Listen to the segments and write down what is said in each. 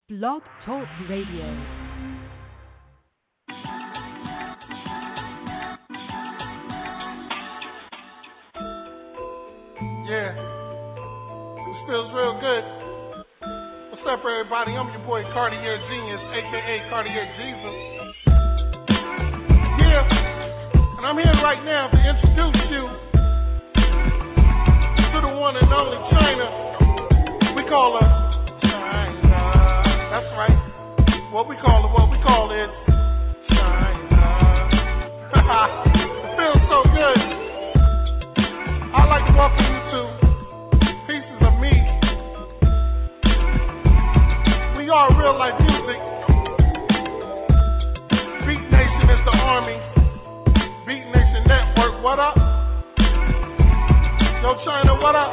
Blog Talk Radio. Yeah, this feels real good. What's up, everybody? I'm your boy Cartier Genius, aka Cartier Jesus. Yeah, and I'm here right now to introduce you to the one and only China. We call her China. That's right. What we call it China. It feels so good. I'd like to welcome you to Pieces of Me. We are real life music. Beat Nation is the army. Beat Nation Network, what up? Yo, China, what up?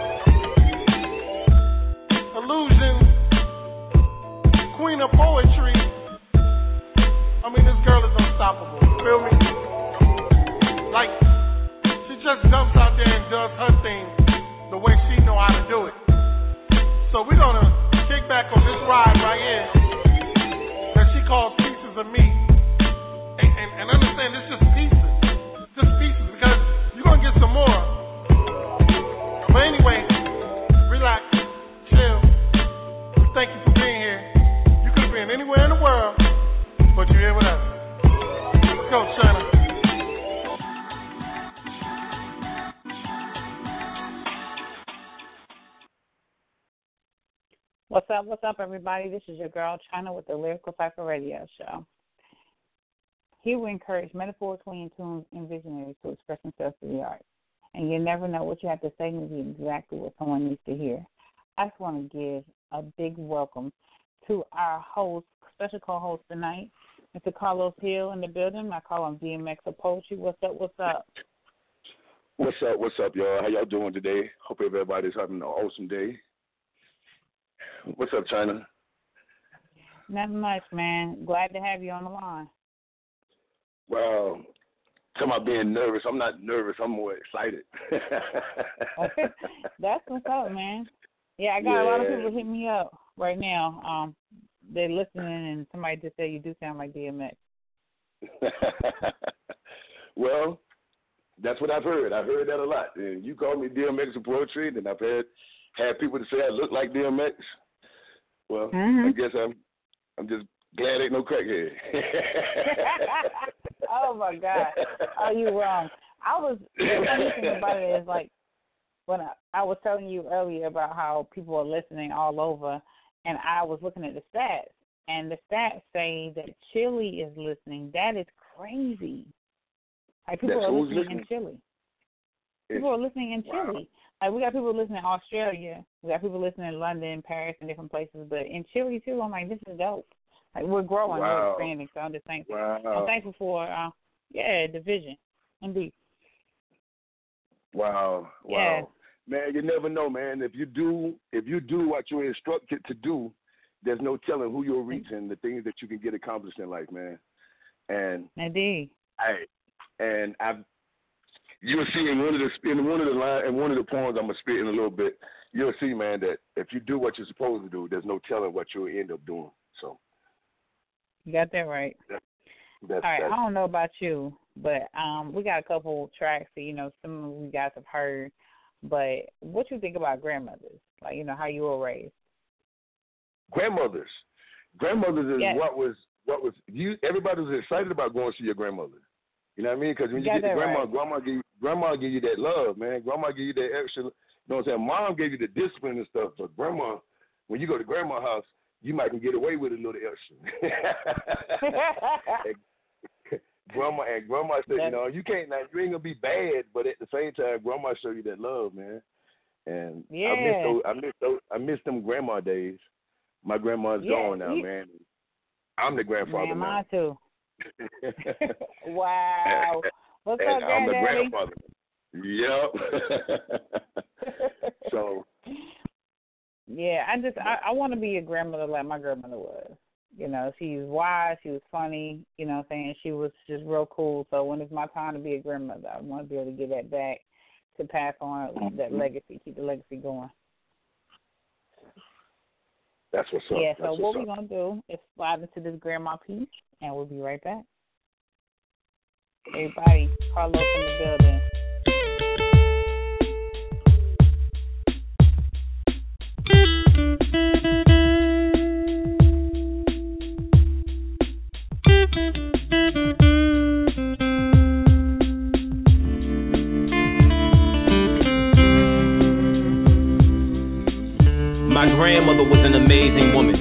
Illusion, Queen of Poetry. I mean, this girl is unstoppable. You feel me? Like, she just jumps out there and does her thing the way she know how to do it. So we're gonna kick back on this ride right here that she calls Pieces of Me. And understand, it's just pieces, because you're gonna get some more. But anyway, relax, chill. We thank you for being here. You could have been anywhere in the world, but you're here with us. Let's go, China. What's up, everybody? This is your girl, China, with the Lyrical Cipher Radio Show. Here we encourage metaphorically in tune and visionaries to express themselves through the arts. And you never know what you have to say may be exactly what someone needs to hear. I just want to give a big welcome to our host, special co-host tonight, Mr. Carlos Hill in the building. I call him DMX of Poetry. What's up? What's up, y'all? How y'all doing today? Hope everybody's having an awesome day. What's up, China? Nothing much, man. Glad to have you on the line. Well, talking about being nervous. I'm not nervous. I'm more excited. That's what's up, man. Yeah, I got a lot of people hitting me up right now. They're listening, and somebody just said you do sound like DMX. Well, that's what I've heard. I've heard that a lot. And you call me DMX of Poetry, and I've had people to say I look like DMX. Well, I guess I'm just glad ain't no crackhead. Oh my God, are you wrong? The funny thing about it is, like, when I was telling you earlier about how people are listening all over, and I was looking at the stats, and the stats say that Chile is listening. That is crazy. Like, people are listening in Chile. People are listening in Chile. Like, we got people listening in Australia. We got people listening in London, Paris, and different places. But in Chile, too, I'm like, this is dope. Like, we're growing, we're expanding. So I'm just thankful. I'm thankful for, the vision. Indeed. Wow. Yeah. Man, you never know, man. If you do what you're instructed to do, there's no telling who you'll reach and the things that you can get accomplished in life, man. And indeed. You'll see in one of the poems I'm gonna spit in a little bit. You'll see, man, that if you do what you're supposed to do, there's no telling what you'll end up doing. So you got that right. All right. I don't know about you, but we got a couple tracks that some of you guys have heard. But what you think about grandmothers? Like, how you were raised. Grandmothers is yes. what was you. Everybody was excited about going to see your grandmother. You know what I mean? Because when you get to grandma, right. grandma give you that love, man. Grandma give you that extra. You know what I'm saying? Mom gave you the discipline and stuff, but grandma, when you go to grandma's house, you might can get away with a little extra. Grandma said, you can't. Now, you ain't gonna be bad, but at the same time, grandma show you that love, man. And I miss them grandma days. My grandma's gone now, man. I'm the grandfather now. Mine too. Wow. What's up, I'm the Granddaddy? grandfather. Yep. So. Yeah, I want to be a grandmother like my grandmother was. She was wise, she was funny, saying she was just real cool. So when it's my time to be a grandmother, I want to be able to give that back to pass on that legacy, keep the legacy going. That's what's up. Yeah, so what we're going to do is slide into this grandma piece, and we'll be right back. Everybody, Carlos in the building. My grandmother was an amazing woman,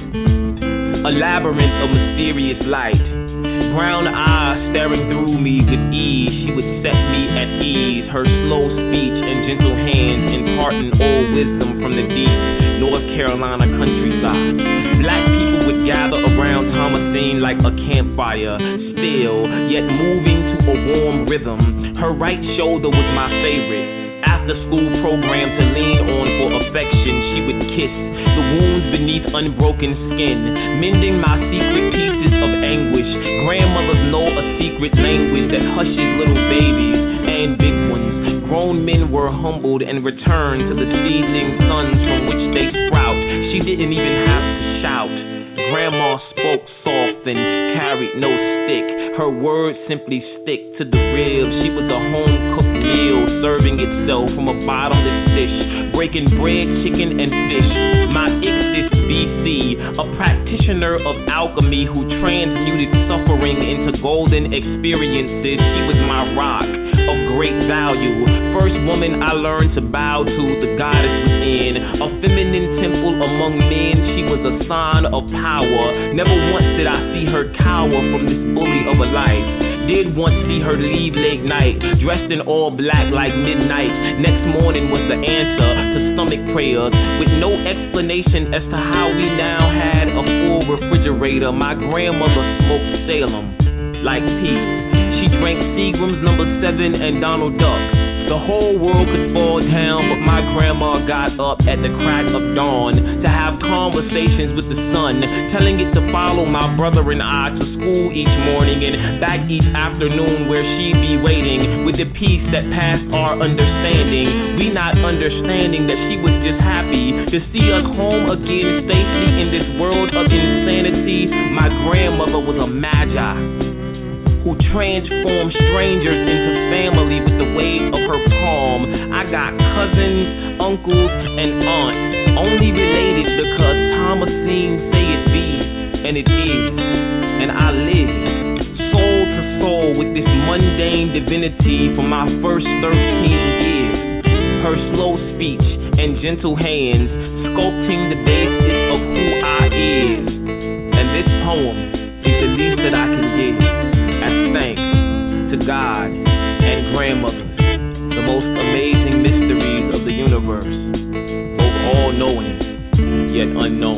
a labyrinth of mysterious light. Brown eyes staring through me with ease, she would set me at ease. Her slow speech and gentle hands imparting old wisdom from the deep North Carolina countryside. Black people would gather around Thomasine like a campfire, still, yet moving to a warm rhythm. Her right shoulder was my favorite. After school program to lean on for affection, she would kiss the wounds beneath unbroken skin, mending my secret pieces of anguish. Grandmothers know a secret language that hushes little babies and big ones. Grown men were humbled and returned to the seething suns from which they sprout. She didn't even have to shout. Grandma spoke soft and carried no stick. Her words simply stick to the ribs. She was a home-cooked meal, serving itself from a bottomless dish, breaking bread, chicken, and fish. My Ixis BC, a practitioner of alchemy who transmuted suffering into golden experiences. She was my rock of great value. First woman I learned to bow to, the goddess within. A feminine temple among men, she was a sign of power. Never once did I see her cower from this bully of a life. Did once see her leave late night, dressed in all black like midnight. Next morning was the answer to stomach prayers, with no explanation as to how we now had a full refrigerator. My grandmother smoked Salem like peace. She drank Seagram's No. 7 and Donald Duck. The whole world could fall down, but my grandma got up at the crack of dawn to have conversations with the sun, telling it to follow my brother and I to school each morning and back each afternoon where she'd be waiting with the peace that passed our understanding. We not understanding that she was just happy to see us home again safely in this world of insanity. My grandmother was a magi who transformed strangers into family with the wave of her palm. I got cousins, uncles, and aunts, only related because Thomasine say it be, and it is. And I live soul to soul with this mundane divinity for my first 13 years. Her slow speech and gentle hands sculpting the basis of who I is. And this poem is the least that I can give. As thanks to God and grandmother, the most amazing mysteries of the universe, both all-knowing yet unknown.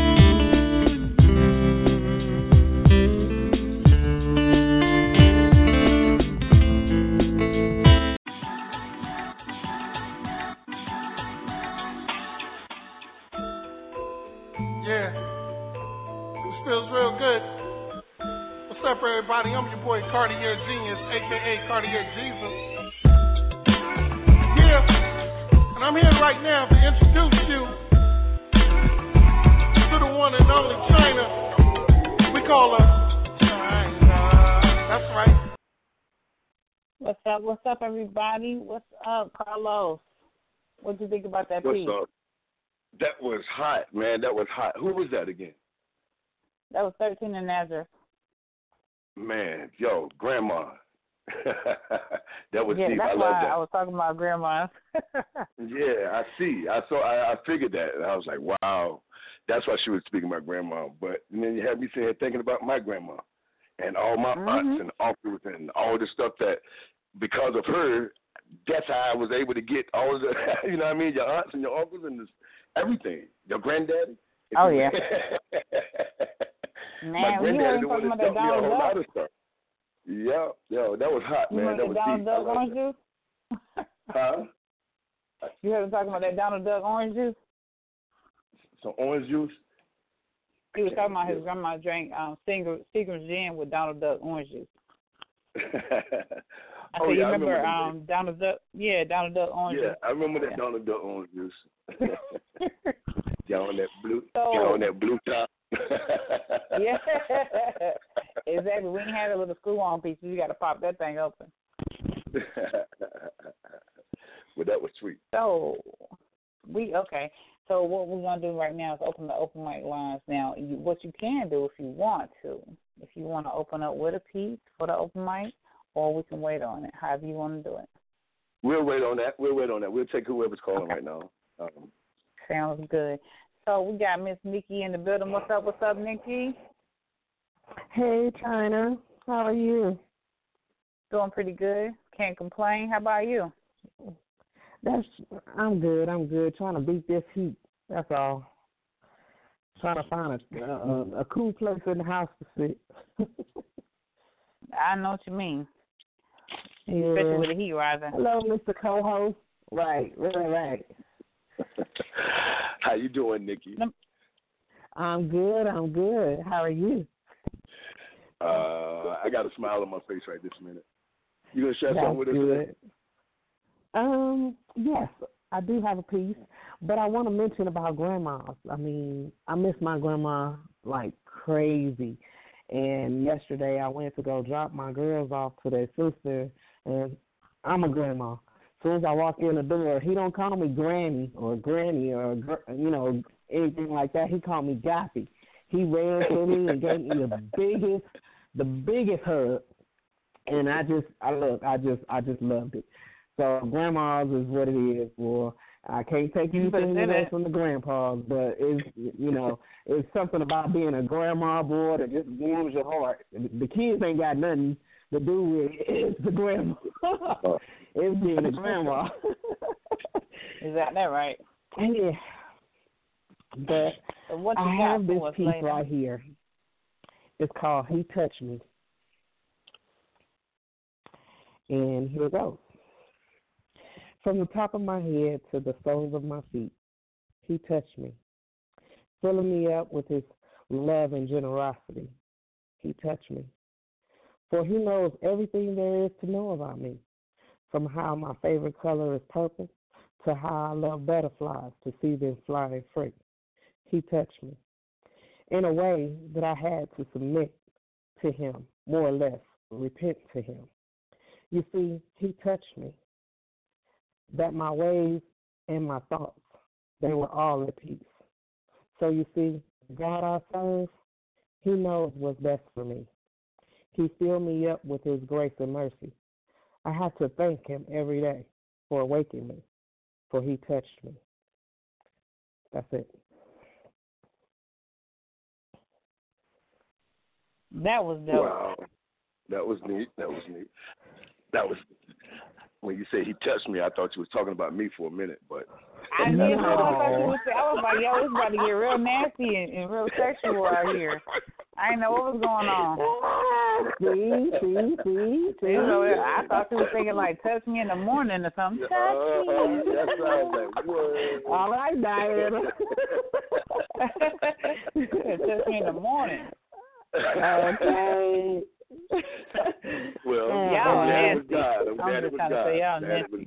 Yeah, this feels real good. What's up, everybody? I'm your boy Cartier Genius, aka Cartier Jesus. Yeah, and I'm here right now to introduce you to the one and only China. We call her China. That's right. What's up, everybody? What's up, Carlos? What do you think about that piece? What's up? That was hot, man. That was hot. Who was that again? That was 13 and Nazareth. Man, yo, grandma. That was deep. That's I love why that. I was talking about grandmas. Yeah, I see. I figured that. And I was like, wow. That's why she was speaking about grandma. But and then you had me sitting here thinking about my grandma and all my aunts and uncles and all the stuff that, because of her, that's how I was able to get all of the, you know what I mean, your aunts and your uncles and everything. Your granddaddy. Oh, yeah. My Man, we granddaddy were the one talking that about that taught me a whole Donald lot Duck. of stuff. Yeah, yo, that was hot, man. That was Donald deep. Duck orange juice? Huh? You heard him talking about that Donald Duck orange juice? Some orange juice? He was talking about his grandma drank Seagram's gin with Donald Duck orange juice. I said, you remember Donald Duck? Yeah, Donald Duck orange juice. Yeah, I remember that Donald Duck orange juice. Get on that blue top. Yeah, exactly. We ain't had a little screw-on piece. You got to pop that thing open. Well, that was sweet. So okay. So what we're gonna do right now is open the open mic lines. Now, what you can do if you want to open up with a piece for the open mic, or we can wait on it. However you want to do it. We'll wait on that. We'll take whoever's calling right now. Sounds good. So we got Miss Nikki in the building. What's up, Nikki? Hey, China. How are you? Doing pretty good. Can't complain. How about you? I'm good. Trying to beat this heat. That's all. Trying to find a cool place in the house to sit. I know what you mean. Yeah. Especially with the heat rising. Hello, Mr. Co-host. Right. How you doing, Nikki? I'm good. How are you? I got a smile on my face right this minute. You gonna share something with us today? Yes, I do have a piece, but I want to mention about grandmas. I mean, I miss my grandma like crazy. And yesterday I went to go drop my girls off to their sister, and I'm a grandma. As soon as I walk in the door, he don't call me granny or anything like that. He called me Goppy. He ran to me and gave me the biggest hug, and I just loved it. So grandmas is what it is. Well, I can't take anything away from the grandpas, but it's something about being a grandma boy that just warms your heart. The kids ain't got nothing to do with it. It's the grandma. It's being a grandma. Is that right? Yeah. But I have this piece right here. It's called He Touched Me. And here it goes. From the top of my head to the soles of my feet, He touched me, filling me up with His love and generosity. He touched me. For He knows everything there is to know about me, from how my favorite color is purple to how I love butterflies to see them flying free. He touched me in a way that I had to submit to Him, more or less, repent to Him. You see, He touched me, that my ways and my thoughts, they were all at peace. So you see, God I serve, He knows what's best for me. He filled me up with His grace and mercy. I have to thank Him every day for awakening me, for He touched me. That's it. That was dope. Wow. That was neat. When you say He touched me, I thought you was talking about me for a minute, but I did. I was like, yo, it's about to get real nasty and real sexual out here. I didn't know what was going on. See? So I thought she was thinking like, touch me in the morning or something. Touch me. That sounds like what? All right, Diana. Touch me in the morning. Okay. Well, y'all I'm glad it was nasty. God. I'm glad it was God. Y'all nasty.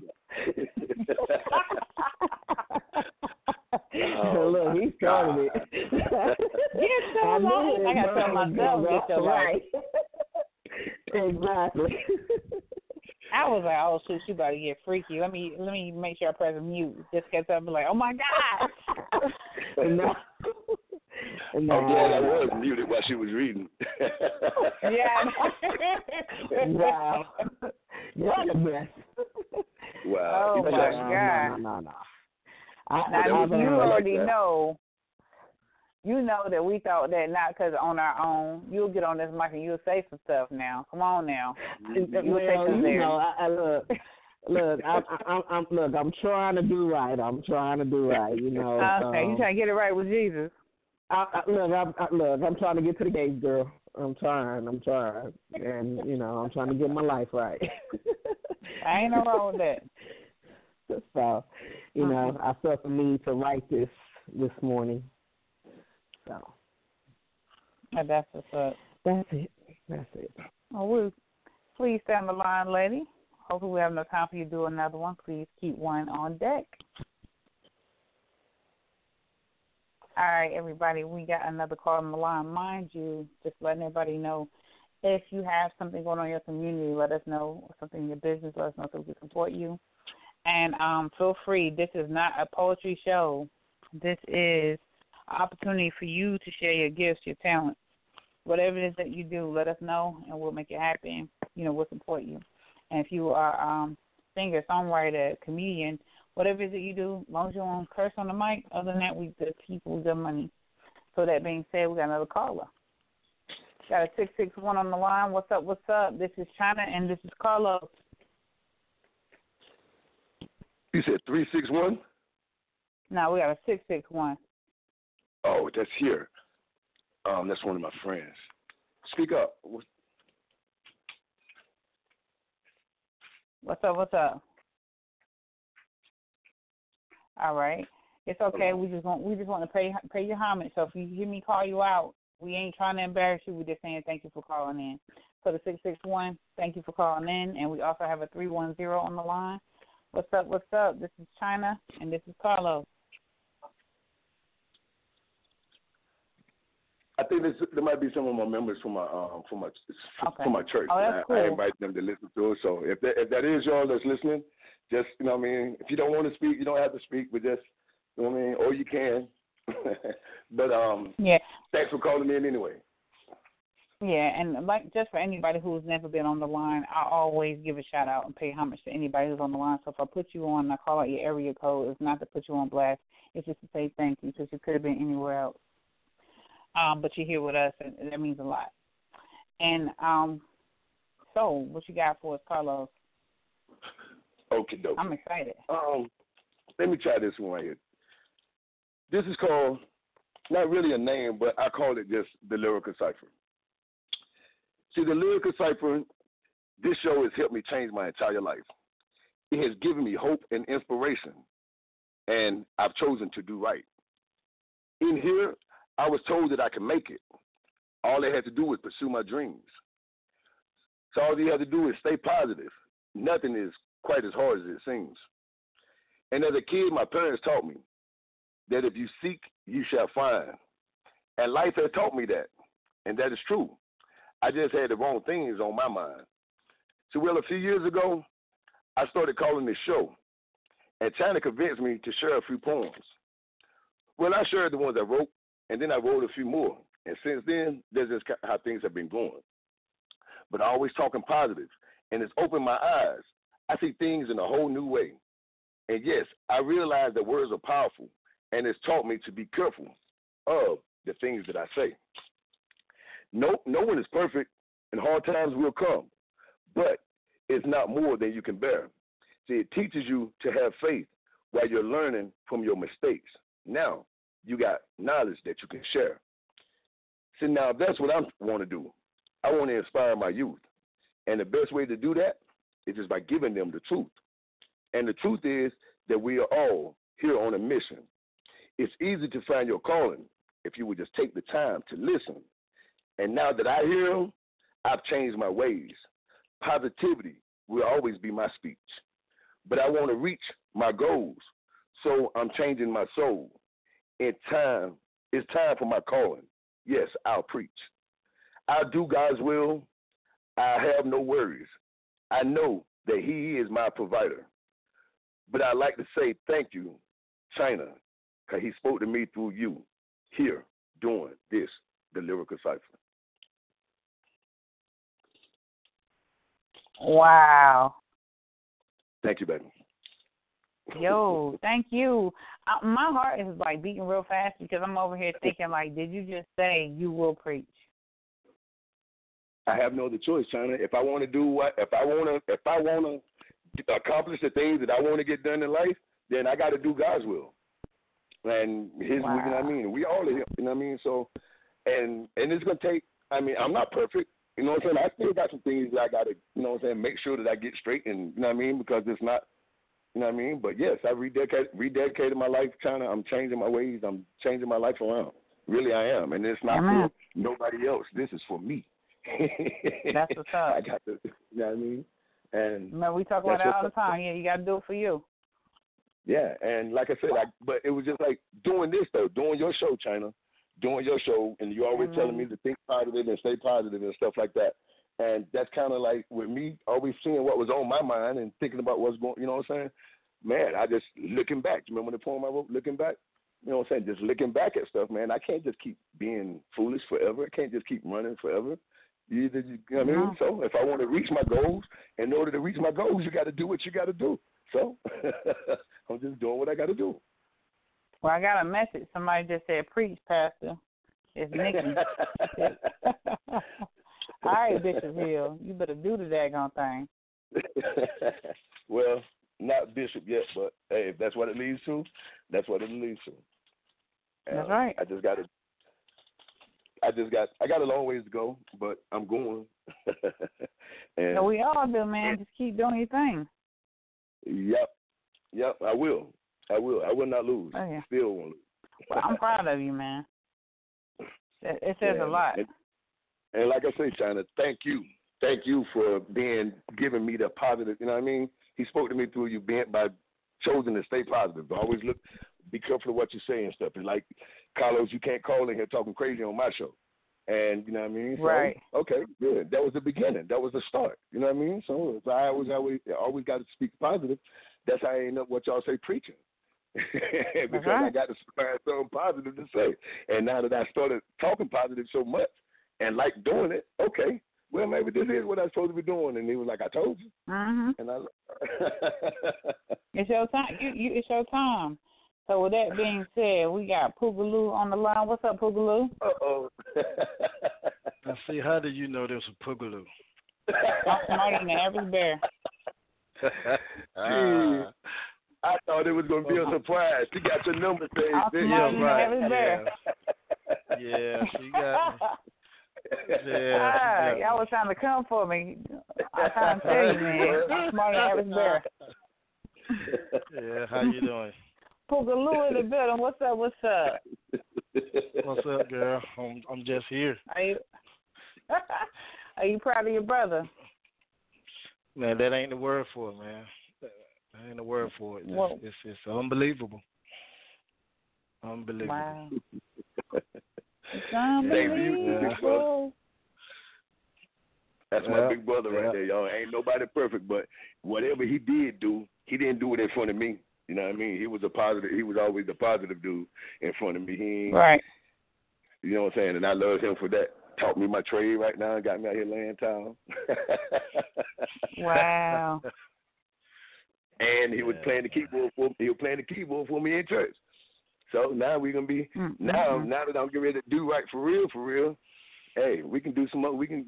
Look, he started it. Get your life. I got to tell myself, get your life. Exactly. I was like, oh, shoot, she about to get freaky. Let me make sure I press mute. Just kept up and be like, oh, my God. No. I'm glad I was muted while she was reading. Yeah. Wow. What a mess. Wow. Oh, my God. No. Now, you already know. You know that we thought that not because on our own. You'll get on this mic and you'll say some stuff now. Come on now. Look, I'm trying to do right. You know. Okay, you trying to get it right with Jesus. I'm trying to get to the gates, girl. I'm trying, and I'm trying to get my life right. I ain't no wrong with that. So, I felt the need to write this morning. So. And that's what's up. That's it. Oh, please stay on the line, lady. Hopefully we have enough time for you to do another one. Please keep one on deck. All right, everybody, we got another call on the line. Mind you, just letting everybody know, if you have something going on in your community, let us know. Something in your business, let us know so we can support you. And feel free. This is not a poetry show. This is an opportunity for you to share your gifts, your talents. Whatever it is that you do, let us know, and we'll make it happen. We'll support you. And if you are a singer, songwriter, comedian, whatever it is that you do, as long as you don't curse on the mic, other than that, we give people the money. So that being said, we got another caller. Got a 661 on the line. What's up? What's up? This is China, and this is Carlos. You said 361? No, we got a 661. Oh, that's here. That's one of my friends. Speak up. What's up? What's up? All right. It's okay. We just want to pay your homage. So if you hear me call you out, we ain't trying to embarrass you. We're just saying thank you for calling in. So the 661, thank you for calling in. And we also have a 310 on the line. What's up? What's up? This is China, and this is Carlos. I think there might be some of my members from my church. Oh, that's cool. I invite them to listen to it. So if that is y'all that's listening, just if you don't want to speak, you don't have to speak, but just or you can. But yeah. Thanks for calling in anyway. Yeah, and just for anybody who's never been on the line, I always give a shout out and pay homage to anybody who's on the line. So if I put you on and I call out your area code, it's not to put you on blast. It's just to say thank you, because you could have been anywhere else. But you're here with us, and that means a lot. And so what you got for us, Carlos? Okie dokie. I'm excited. Let me try this one right here. This is called, not really a name, but I call it just the Lyrical Cipher. See, the Lyrical Cipher, this show has helped me change my entire life. It has given me hope and inspiration, and I've chosen to do right. In here, I was told that I could make it. All I had to do was pursue my dreams. So all you have to do is stay positive. Nothing is quite as hard as it seems. And as a kid, my parents taught me that if you seek, you shall find. And life has taught me that, and that is true. I just had the wrong things on my mind. So, a few years ago, I started calling this show, and China convinced me to share a few poems. Well, I shared the ones I wrote, and then I wrote a few more. And since then, that's just how things have been going. But I always talking positive, and it's opened my eyes. I see things in a whole new way. And yes, I realize that words are powerful, and it's taught me to be careful of the things that I say. No one is perfect, and hard times will come, but it's not more than you can bear. See, it teaches you to have faith while you're learning from your mistakes. Now, you got knowledge that you can share. See, now that's what I want to do. I want to inspire my youth. And the best way to do that is just by giving them the truth. And the truth is that we are all here on a mission. It's easy to find your calling if you would just take the time to listen. And now that I hear them, I've changed my ways. Positivity will always be my speech. But I want to reach my goals, so I'm changing my soul. It's time for my calling. Yes, I'll preach. I'll do God's will. I have no worries. I know that He is my provider. But I'd like to say thank you, China, because He spoke to me through you here doing this, the Lyrical Cipher. Wow. Thank you, baby. Yo, thank you. My heart is like beating real fast because I'm over here thinking, like, did you just say you will preach? I have no other choice, China. If I want to accomplish the things that I want to get done in life, then I got to do God's will. And His, wow. You know what I mean? We all are, you know what I mean? So, and it's going to take, I'm not perfect. You know what I'm saying? I still got some things that I got to, you know what I'm saying, make sure that I get straight, and you know what I mean? Because it's not, you know what I mean? But yes, I rededicated my life, China. I'm changing my ways. I'm changing my life around. Really, I am. And it's not for nobody else. This is for me. That's what's up. I got to, you know what I mean? And we talk about that all the time. Yeah, you got to do it for you. Yeah, and like I said, but it was just like doing this though, doing your show, China, doing your show, and you always telling me to think positive and stay positive and stuff like that. And that's kind of like with me always seeing what was on my mind and thinking about what's going, you know what I'm saying? Man, I just looking back. You remember the poem I wrote, Looking Back? You know what I'm saying? Just looking back at stuff, man. I can't just keep being foolish forever. I can't just keep running forever. You know what I mean? So if I want to reach my goals, in order to reach my goals, you got to do what you got to do. So I'm just doing what I got to do. Well, I got a message. Somebody just said, preach, Pastor. It's Nikki. All right, Bishop Hill, you better do the daggone thing. Well, not Bishop yet, but hey, if that's what it leads to, that's what it leads to. That's right. I got a long ways to go, but I'm going. And so we all do, man. Just keep doing your thing. Yep, I will. I will not lose. Oh, yeah. Still won't lose. Well, I'm proud of you, man. It says a lot. And like I say, China, thank you. Thank you for giving me the positive, you know what I mean? He spoke to me through you by choosing to stay positive. Always be careful of what you say and stuff. And like, Carlos, you can't call in here talking crazy on my show. And, you know what I mean? So, right. Okay, good. That was the beginning. That was the start. You know what I mean? So I always got to speak positive. That's how I end up what y'all say preaching. Because I got to find something positive to say. And now that I started talking positive so much and like doing it, okay, well, maybe this is what I'm supposed to be doing. And he was like, I told you. Mm-hmm. And I it's your time. It's your time. So with that being said, we got Poogaloo on the line. What's up, Poogaloo? Uh-oh. Now, see, how did you know there was a Poogaloo? I'm smarter than the average bear. I thought it was going to be a surprise. She got your number saved. I'm smarter than the average bear. Yeah, she got me. Yeah, y'all was trying to come for me. I'm trying to tell you, man. I'm smarter than the average bear. Yeah, how you doing? Poogaloo in the building. What's up? What's up, girl? I'm just here. Are you proud of your brother? Man, that ain't the word for it, man. That ain't the word for it. It's unbelievable. Unbelievable. Wow. It's unbelievable. That's my big brother right there, y'all. Ain't nobody perfect, but whatever he did do, he didn't do it in front of me. You know what I mean? He was always a positive dude in front of me. Right. You know what I'm saying? And I love him for that. Taught me my trade right now. Got me out here laying towel. Wow. And he was playing the keyboard for me in church. So now we're gonna be now that I'm getting ready to do right for real. Hey, we can do some more. He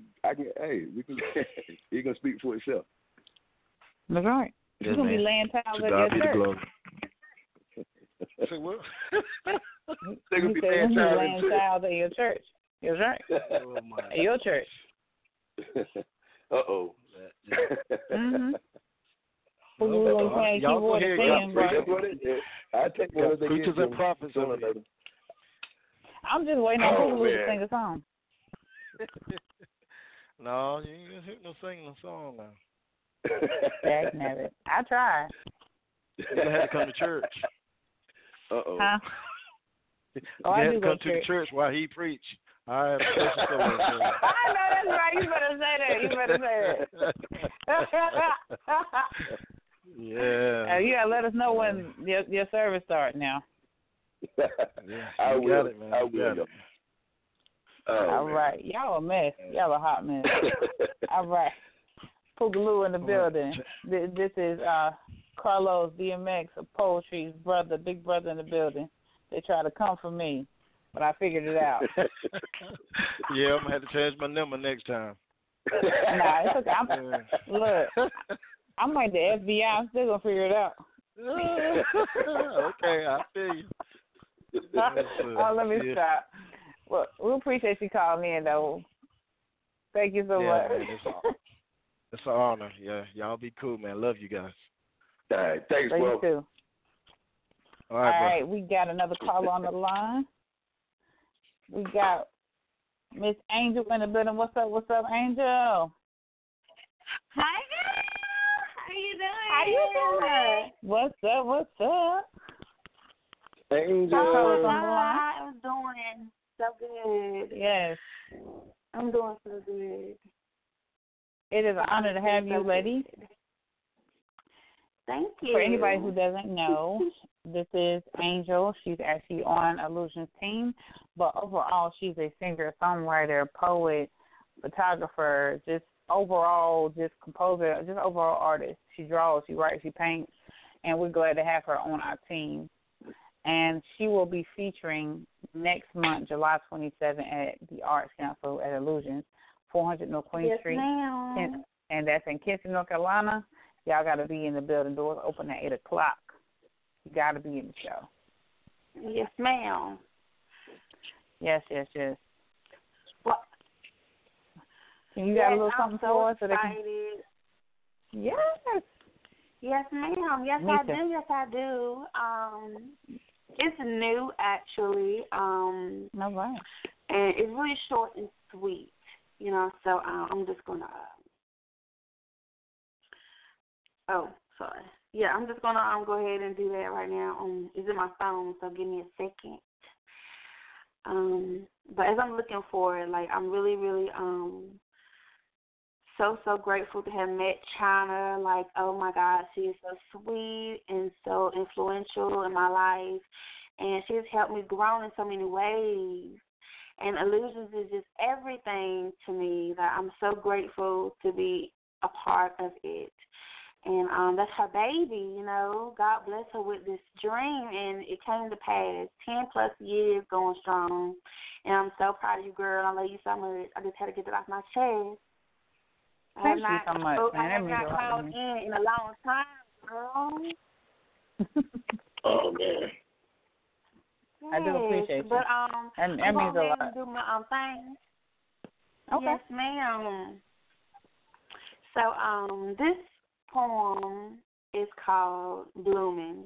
can speak for himself. That's right. Yeah, you're gonna be laying towels at your church. Say what? They're gonna be laying towels at your church. That's right. Oh, at your church. Uh-oh. Mm-hmm. Y'all go ahead. I take one of the preachers and prophets over there. I'm just waiting on Poogaloo to sing a song. No, you ain't gonna sing no song now. Jack Nevitt. I tried. You had to come to church. Uh-oh. Huh? You had to come to the church while he preached. I have special stories. I know that's right. You better say that. Yeah. You gotta let us know when your service starts now. I will. It, man. I will. All right. Y'all a mess. Y'all a hot mess. All right. Poogaloo in the building. This is Carlos DMX of Poetry's brother, big brother in the building. They try to come for me, but I figured it out. Yeah, I'm going to have to change my number next time. Nah, it's okay. Look, I'm like the FBI. I'm still going to figure it out. Okay, I feel you. Let me stop. Well, we appreciate you calling in, though. Thank you so much. Man, it's an honor. Yeah, y'all be cool, man. Love you guys. All right, thanks, bro. You too. All right, we got another call on the line. We got Miss Angel in the building. What's up, Angel? Hi, girl. How you doing? How you doing? What's up? What's up? Angel. I'm doing so good. Yes. I'm doing so good. It is an honor to have you, ladies. Thank you. For anybody who doesn't know, this is Angel. She's actually on Illusion's team, but overall, she's a singer, songwriter, poet, photographer, just overall, just composer, just overall artist. She draws, she writes, she paints, and we're glad to have her on our team. And she will be featuring next month, July 27th, at the Arts Council at Illusions, 400 North Queen Street. Ma'am. And that's in Kinston, North Carolina. Y'all got to be in the building. Doors open at 8 o'clock. You got to be in the show. Yes, ma'am. Yes. Well, you got a little something for us? I'm so excited. Yes. Yes, ma'am. Yes, I do. Yes, I do. It's new, actually. All right. And it's really short and sweet, you know, so I'm just going to... sorry. Yeah, I'm just going to go ahead and do that right now. It's in my phone, so give me a second. But as I'm looking for it, like, I'm really, really so grateful to have met China. Like, oh, my God, she is so sweet and so influential in my life. And she has helped me grow in so many ways. And Illusions is just everything to me. That I'm so grateful to be a part of it. And that's her baby, you know. God bless her with this dream, and it came to pass. 10+ years going strong. And I'm so proud of you, girl. I love you so much. I just had to get it off my chest. Thank you so much, man. I have not called in a long time, girl. Oh, man. I do appreciate you. But and I'm means a lot. going to do my thing. Okay. Yes, ma'am. So this poem is called Blooming.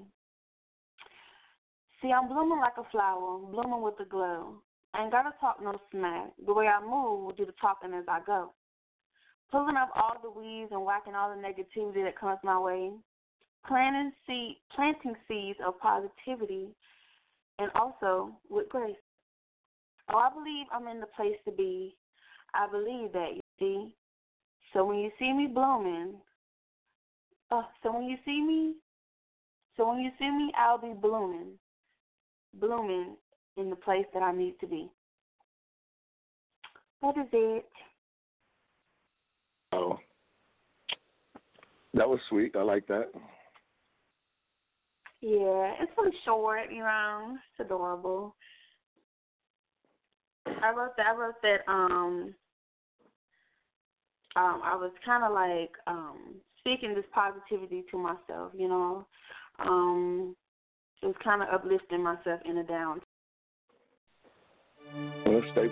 See, I'm blooming like a flower, blooming with a glow. I ain't got to talk no smack. The way I move will do the talking as I go. Pulling up all the weeds and whacking all the negativity that comes my way. Planting seeds of positivity and also with grace. Oh, I believe I'm in the place to be. I believe that, you see. So when you see me blooming, so when you see me, I'll be blooming in the place that I need to be. That is it. Oh, that was sweet. I like that. Yeah, it's really short, you know. It's adorable. I wrote that. I was kind of like speaking this positivity to myself, you know. It was kind of uplifting myself in a down. Well, stay.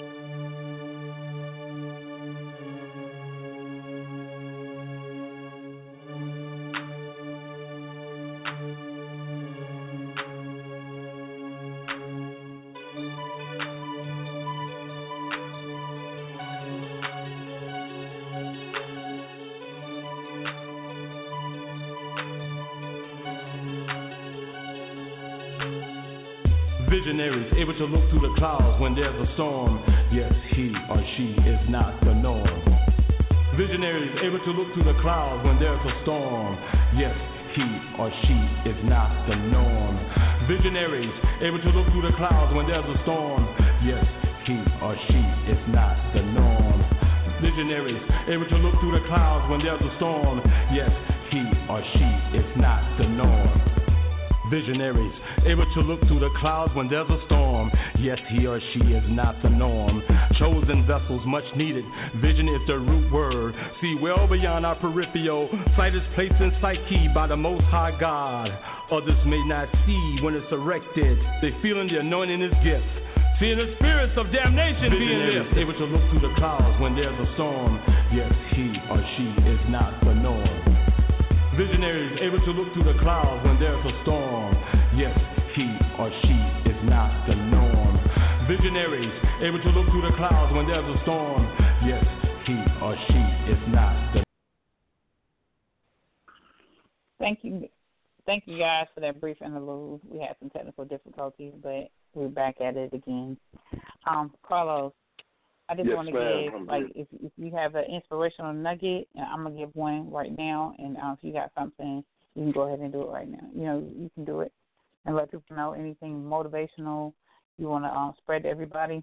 Visionaries able to look through the clouds when there's a storm. Yes, he or she is not the norm. Visionaries able to look through the clouds when there's a storm. Yes, he or she is not the norm. Visionaries able to look through the clouds when there's a storm. Yes, he or she is not the norm. Visionaries able to look through the clouds when there's a storm. Yes, he or she is not the norm. Visionaries able to look through the clouds when there's a storm. Yes, he or she is not the norm. Chosen vessels, much needed. Vision is the root word. See well beyond our peripheral. Sight is placed in psyche by the Most High God. Others may not see when it's erected. They feeling the anointing is gift. Seeing the spirits of damnation being lifted. Able to look through the clouds when there's a storm. Yes, he or she is not the norm. Visionaries able to look through the clouds when there's a storm. Yes, he or she is not the norm. Visionaries able to look through the clouds when there's a storm. Yes, he or she is not the Thank you guys for that brief interlude. We had some technical difficulties, but we're back at it again. Carlos, I just want to give, like, if you have an inspirational nugget, and I'm going to give one right now, and if you got something, you can go ahead and do it right now. You know, you can do it and let people know anything motivational you want to spread to everybody.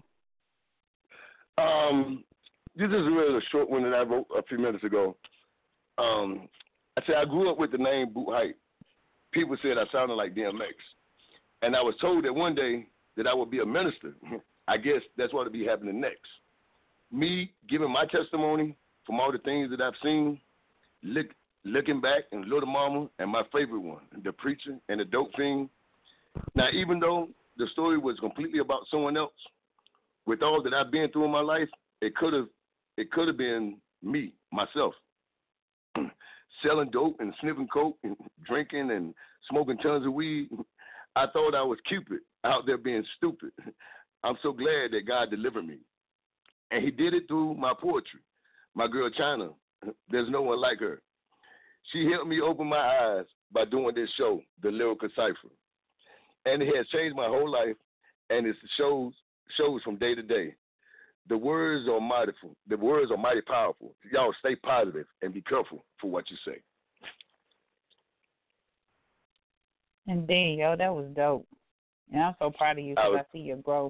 This is really a short one that I wrote a few minutes ago. I said I grew up with the name Boot Hype. People said I sounded like DMX. And I was told that one day that I would be a minister. I guess that's what will be happening next. Me giving my testimony from all the things that I've seen, looking back and Little Mama and my favorite one, the preacher and the dope fiend. Now, even though the story was completely about someone else, with all that I've been through in my life, it could have been me, myself, selling dope and sniffing coke and drinking and smoking tons of weed. I thought I was Cupid out there being stupid. I'm so glad that God delivered me. And he did it through my poetry. My girl China, there's no one like her. She helped me open my eyes by doing this show, The Lyrical Cipher. And it has changed my whole life, and it shows from day to day. The words are mighty powerful. Y'all stay positive and be careful for what you say. Indeed, yo, that was dope. And I'm so proud of you because I see your growth.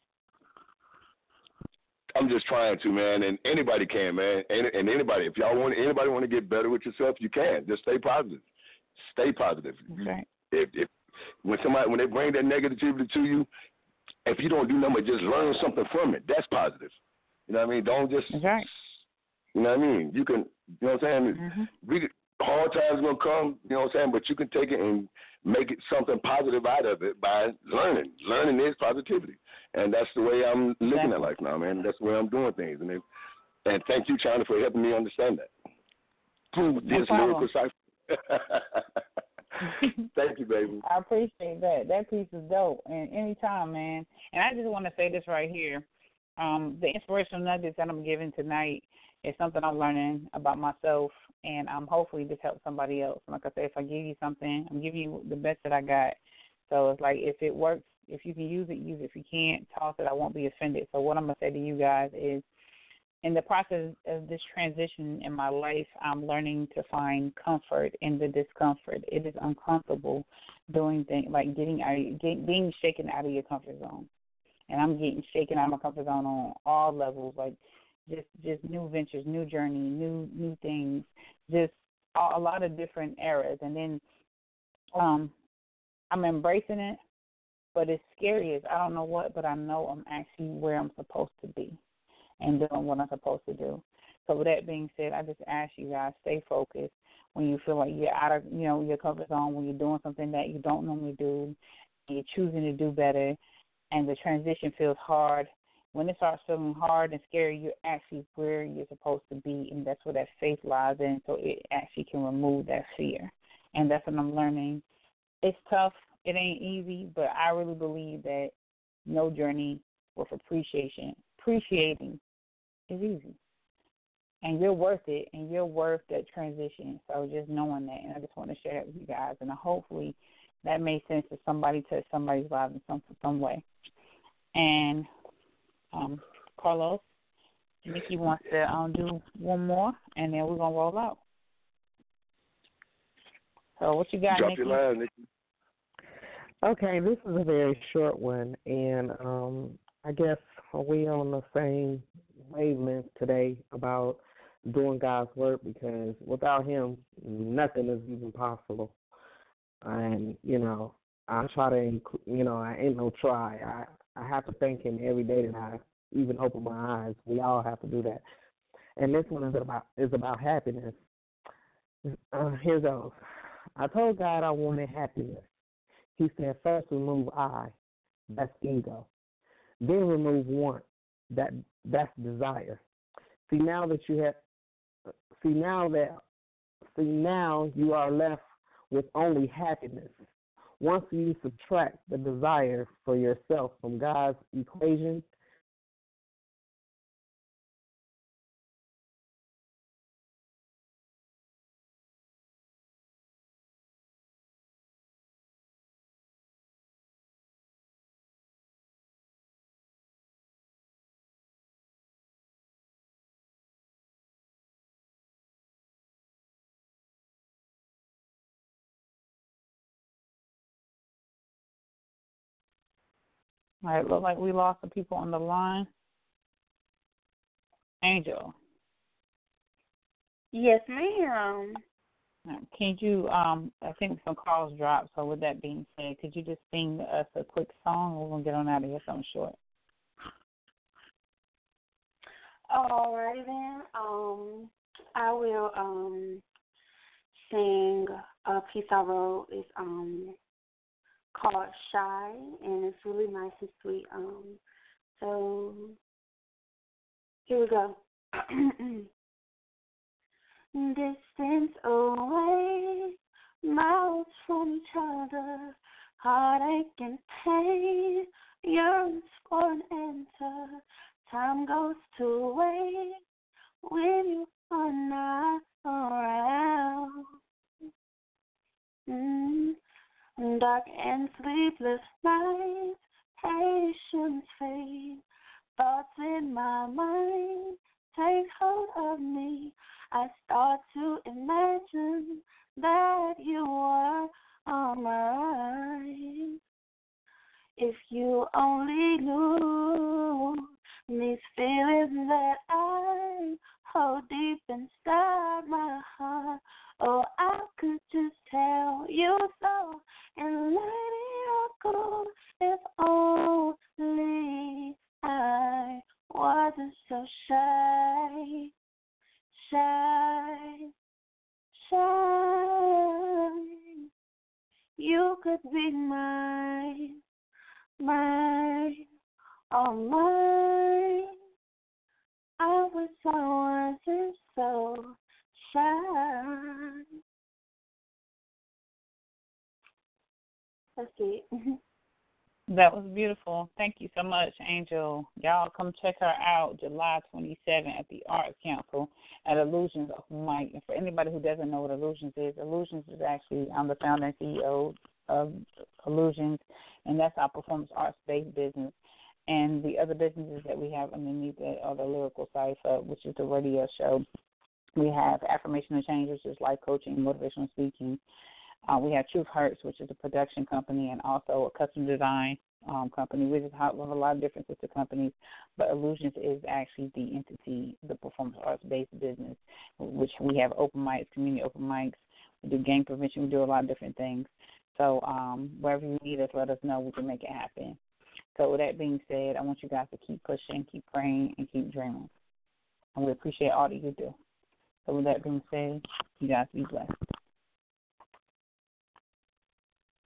I'm just trying to, man, and anybody can, man. And anybody, if anybody want to get better with yourself, you can. Just stay positive. Stay positive. Okay. If when they bring that negativity to you, if you don't do nothing, just learn something from it. That's positive. You know what I mean? Don't just. That's right. You know what I mean? You can. You know what I'm saying? Hard times gonna come. You know what I'm saying? But you can take it and make it something positive out of it by learning. Learning is positivity, and that's the way I'm looking at life now, man. That's the way I'm doing things, and thank you, China, for helping me understand that through this lyrical cipher. Thank you, baby. I appreciate that. That piece is dope. And anytime, man. And I just want to say this right here. The inspirational nuggets that I'm giving tonight is something I'm learning about myself, and hopefully this helps somebody else. Like I say, if I give you something, I'm giving you the best that I got. So it's like if it works, if you can use it, use it. If you can't, toss it. I won't be offended. So what I'm going to say to you guys is, in the process of this transition in my life, I'm learning to find comfort in the discomfort. It is uncomfortable doing things like being shaken out of your comfort zone. And I'm getting shaken out of my comfort zone on all levels, like just new ventures, new journey, new things, just a lot of different eras. And then I'm embracing it, but it's scary as I don't know what, but I know I'm actually where I'm supposed to be and doing what I'm supposed to do. So with that being said, I just ask you guys, stay focused when you feel like you're out of, your comfort zone, when you're doing something that you don't normally do, and you're choosing to do better, and the transition feels hard. When it starts feeling hard and scary, you're actually where you're supposed to be, and that's where that faith lies in, so it actually can remove that fear. And that's what I'm learning. It's tough. It ain't easy, but I really believe that no journey with appreciating is easy. And you're worth it, and you're worth that transition. So just knowing that, and I just want to share that with you guys. And hopefully that made sense to somebody, touch somebody's life in some way. And Carlos, Nikki wants to do one more, and then we're going to roll out. So what you got, Drop Nikki? your line, Nikki. Okay, this is a very short one, and I guess we on the same wavelength today about doing God's work, because without Him, nothing is even possible. And I try to, I ain't no try. I have to thank Him every day that I even open my eyes. We all have to do that. And this one is about happiness. Here goes. I told God I wanted happiness. He said, first remove I, that's ego. Then remove want, that's desire. See now you are left with only happiness. Once you subtract the desire for yourself from God's equation, All right, look like we lost some people on the line. Angel. Yes, ma'am. Can you, I think some calls dropped, so with that being said, could you just sing us a quick song? We're going to get on out of here something short. All right, then. I will sing a piece I wrote. It's called Shy, and it's really nice and sweet. So here we go. Distance away, miles from each other, heartache and pain, yearns for an answer. Time goes to waste when you are not around. Dark and sleepless nights, patience fades, thoughts in my mind take hold of me. I start to imagine that you are mine. If you only knew these feelings that I hold deep inside my heart, oh, I could just tell you so and let it go. If only I wasn't so shy. You could be mine, all mine. I wish I wasn't so shy. That's it. That was beautiful. Thank you so much, Angel. Y'all come check her out July 27th at the Arts Council at Illusions Open Mic. And for anybody who doesn't know what Illusions is actually, I'm the founder and CEO of Illusions, and that's our performance arts-based business. And the other businesses that we have underneath it are the Lyrical Cipher, which is the radio show. We have Affirmational Change, which is life coaching, motivational speaking. We have Truth Hurts, which is a production company, and also a custom design company. We just have a lot of different sister companies, but Illusions is actually the entity, the performance arts-based business, which we have open mics, community open mics. We do gang prevention. We do a lot of different things. So wherever you need us, let us know. We can make it happen. So with that being said, I want you guys to keep pushing, keep praying, and keep dreaming. And we appreciate all that you do. So with that being said, you guys be blessed.